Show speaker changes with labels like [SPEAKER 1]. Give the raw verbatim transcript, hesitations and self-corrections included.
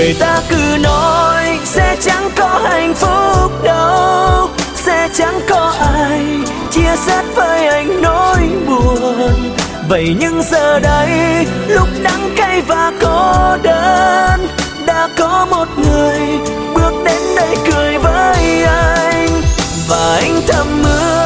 [SPEAKER 1] người ta cứ nói sẽ chẳng có hạnh phúc đâu, sẽ chẳng có ai chia sẻ với anh nỗi buồn. Vậy nhưng giờ đây lúc đắng cay và cô đơn, đã có một người bước đến đây cười với anh. Và anh thầm mưa